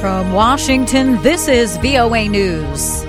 From Washington, this is VOA News.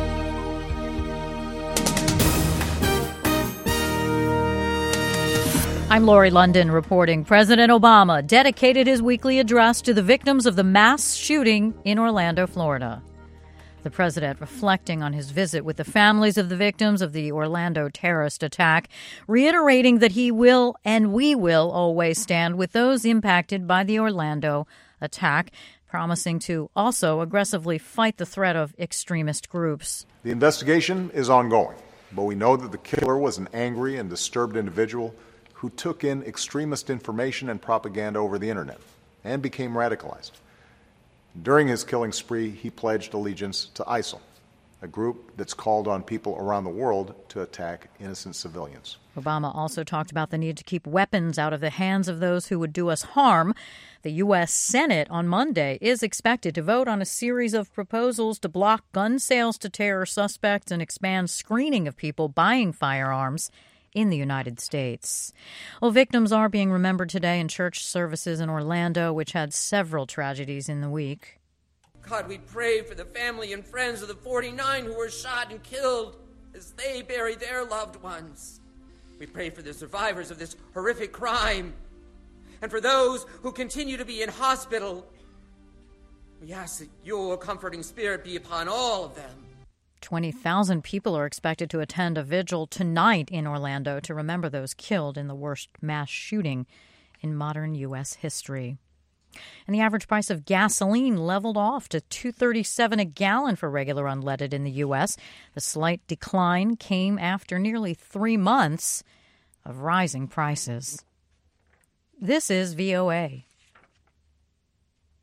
I'm Lori London reporting. President Obama dedicated his weekly address to the victims of the mass shooting in Orlando, Florida. The president reflecting on his visit with the families of the victims of the Orlando terrorist attack, reiterating that he will and we will always stand with those impacted by the Orlando attack, promising to also aggressively fight the threat of extremist groups. The investigation is ongoing, but we know that the killer was an angry and disturbed individual who took in extremist information and propaganda over the internet and became radicalized. During his killing spree, he pledged allegiance to ISIL, a group that's called on people around the world to attack innocent civilians. Obama also talked about the need to keep weapons out of the hands of those who would do us harm. The U.S. Senate on Monday is expected to vote on a series of proposals to block gun sales to terror suspects and expand screening of people buying firearms in the United States. Well, victims are being remembered today in church services in Orlando, which had several tragedies in the week. God, we pray for the family and friends of the 49 who were shot and killed as they bury their loved ones. We pray for the survivors of this horrific crime and for those who continue to be in hospital. We ask that your comforting spirit be upon all of them. 20,000 people are expected to attend a vigil tonight in Orlando to remember those killed in the worst mass shooting in modern U.S. history. And the average price of gasoline leveled off to $2.37 a gallon for regular unleaded in the U.S. The slight decline came after nearly 3 months of rising prices. This is VOA.